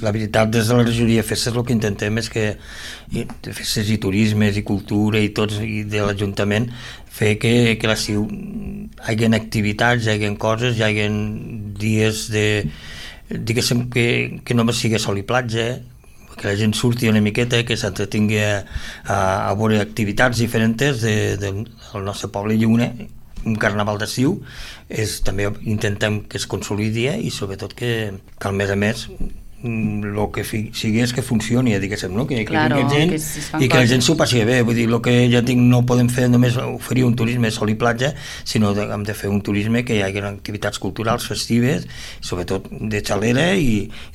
la veritat, des de la regidoria de festes el que intentem és que de festes i turismes i cultura i tots i de l'Ajuntament fer que l'estiu hi hagi activitats, hi hagi coses, hi hagi dies de diguéssim que només sigui sol i platja, que la gent surti una miqueta, que s'entretingui a veure activitats diferents del nostre poble lluna. Un carnaval d'estiu també intentem que es consolidi i sobretot que al mes a mes el que sigui és que funcioni, diguéssim, no? Que la gent s'ho passi bé. Vull dir, el que ja tinc, no podem fer només oferir un turisme sol i platja, sinó que hem de fer un turisme que hi hagi activitats culturals festives, sobretot de xalera i